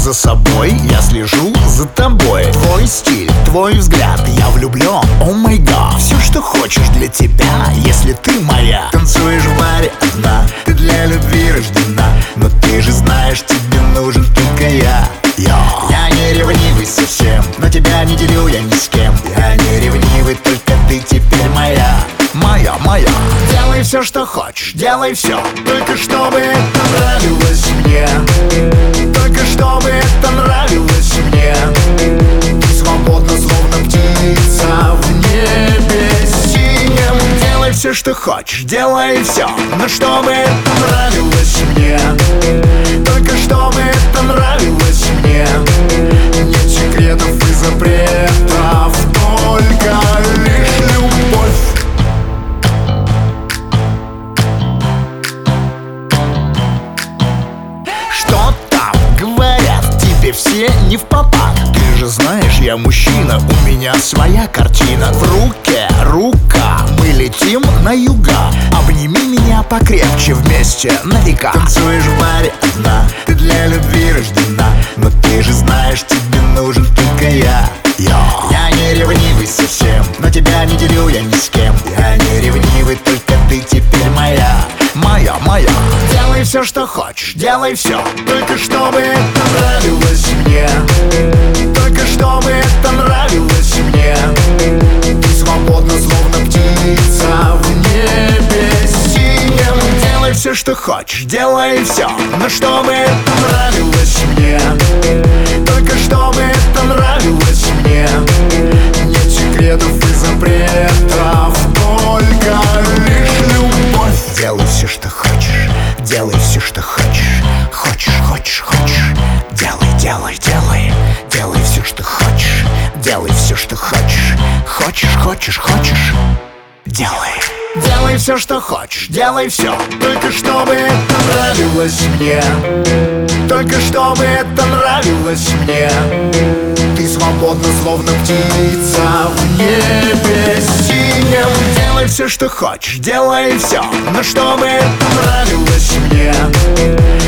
за собой, я слежу за тобой. Твой стиль, твой взгляд, я влюблен, о май гад. Все, что хочешь для тебя, если ты моя. Танцуешь в баре одна, ты для любви рождена. Но ты же знаешь, тебе нужен только я. Я не ревнивый совсем, но тебя не делю я ни с кем. Я не ревнивый, только ты теперь моя. Моя, моя. Делай все, что хочешь, делай все, только чтобы это нравилось мне. Только чтобы это нравилось мне. Ты свободна, словно птица в небе синем. Делай все, что хочешь, делай все, но чтобы это нравилось мне. Только чтобы это нравилось мне. Нет секретов и запретов, только лишь любовь. Что там говорят, тебе все не в попад. Ты же знаешь, я мужчина, у меня своя картина. В руке рука, мы летим на юга. Обними меня покрепче, вместе на века. Танцуешь в баре одна, ты для любви рождена. Но ты же знаешь, тебе нужен только я. Я не ревнивый совсем, но тебя не делю я ни с кем. Я не ревнивый, только ты теперь моя. Моя, моя. Делай все, что хочешь, делай все, только чтобы это нравилось мне. Только чтобы это нравилось мне. Ты свободна, словно птица в небе синем. Делай все, что хочешь, делай все, но чтобы это нравилось мне. Только чтобы это нравилось мне. Нет секретов и запретов, только лишь любовь. Делай все, что хочешь, делай все, что хочешь. Хочешь, хочешь, хочешь. Делай, делай, делай. Делай все, что хочешь. Делай все, что хочешь. Хочешь, хочешь, хочешь. Делай. Делай все, что хочешь, делай все, только чтобы это нравилось мне. Только чтобы это нравилось мне. Ты свободна, словно птица в небе синем. Делай все, что хочешь, делай все, но чтобы это нравилось мне.